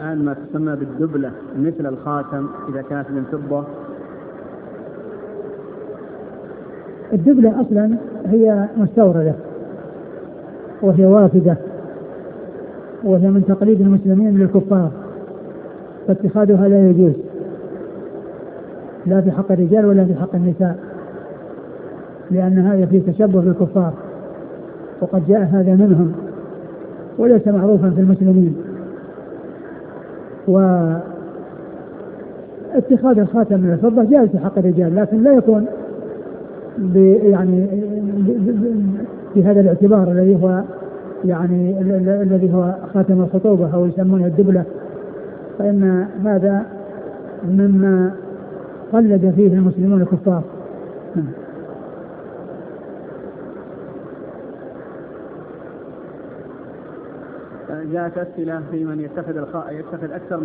الآن ما تسمى بالدبلة مثل الخاتم إذا كانت من فضة؟ الدبلة أصلا هي مستوردة وهي وافدة، وهي من تقليد المسلمين للكفار، فاتخاذها لا يجوز لا في حق الرجال ولا في حق النساء، لأن هذا فيه تشبه بالكفار، وقد جاء هذا منهم وليس معروفا في المسلمين. واتخاذ الخاتم من الفضة جائز في حق الرجال، لكن لا يكون يعني بهذا الاعتبار الذي هو يعني الذي هو خاتم الخطوبة أو يسمونه الدبلة، فإن هذا مما قلد فيه المسلمون الكفار. جاءت أسئلة في من يتخذ أكثر